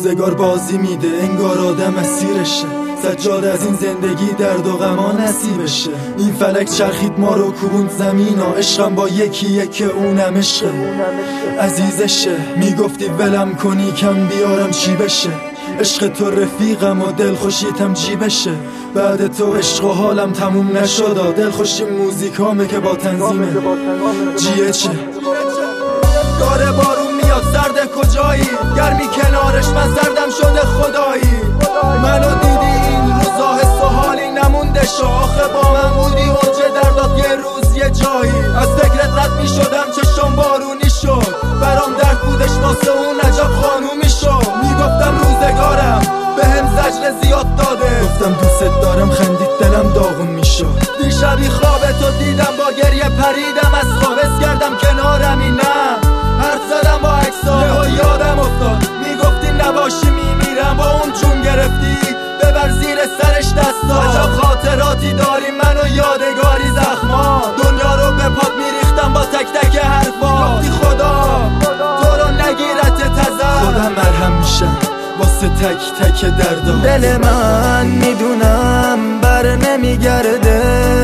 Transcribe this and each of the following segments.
روزگار بازی میده انگار آدم اسیرشه، سجاد از این زندگی درد و غما نصیبشه. این فلک چرخید ما رو کوبوند زمینا، عشقم با یکیه که اونم عشقه عزیزشه. میگفتی ولم کنی کم بیارم چی بشه، عشق تو رفیقم و دلخوشیتم جیبشه. بعد تو عشق و حالم تموم نشد، دلخوشی موزیکامه که با تنظیمه جیه چه. داره بارون میاد سرده کجایی، گرمی کنارش من سردم شده خدایی. منو دیدی این روزا حس و حالی نمونده شو، آخه با من بودی اوج دردات یه روز یه جایی. از فکرت رد می شدم چشم بارونی شد، برام درد بودش واسه اون عجب خانومی شد. میگفتم روزگارم بهم زجر زیاد داده، گفتم دوست دارم خندید دلم داغون میشد. دیشبی خوابتو دیدم با گریه پریدم از خواب، حس کردم کنارمی نه حرف زدم با عکس‌ها یادم افتاد. میگفتی نباشی میمیرم، با اون چون گرفتی ببر زیر سرش دستا. عجب خاطراتی داری من و یادگاری زخما، دنیا رو به پات میریختم با تک تک حرفا. گفتی خدا تو رو نگیرت تزر، خدا مرهم میشم واسه تک تک دردا. دل من میدونم بر نمیگرده،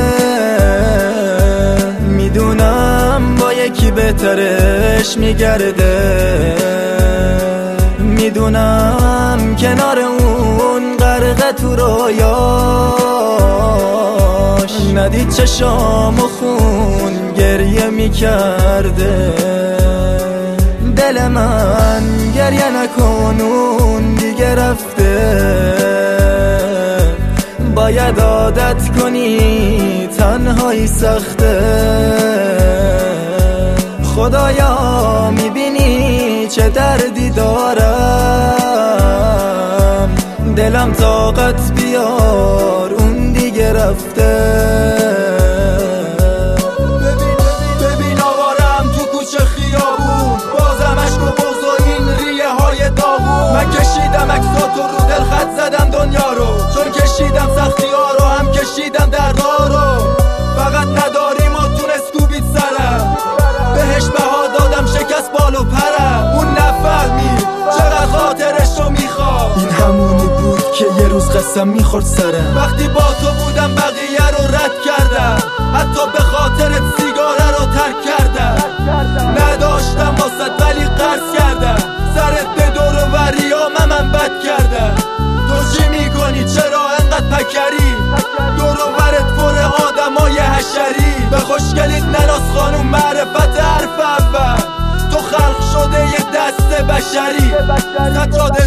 میدونم با یکی بهترش میگرده، میدونم کنار اون غرق تو رویاش ندید چشام و خون گریه میکرده. دل من گریه نکن اون دیگه رفته، باید عادت کنی تنهایی سخته. خدایا میبینی چه دردی دارم، دلم طاقت بیار اون دیگه رفته. ببین آوارم تو کوچه خیابون، بازم عشق و بغض و این ریه های داغون. من کشیدم عکساتو رو دل خط زدم دنیا رو، چون کشیدم سختی ها رو هم کشیدم دردا رو. فقط نداریم و تونست کوبید سرم، بهش بها دادم شکست بال و پرم. اون نفهمید چقدر خاطرشو میخواد، این همونی بود که یه روز قسم میخورد سرم. وقتی با تو بودم بقیه رو رد کردم، حتی به خاطرت سیگاره رو ترک کردم. نداشتم واسط ولی قرض کردم، سرت به دور و وریام من بد کردم. تو چی میکنی چرا انقدر پکری، دور و ورت پر آدمای حشری. به خوشگلیت نراز خانوم معرفت حرف اول، تو خلق شده یه دست بشری. سجاد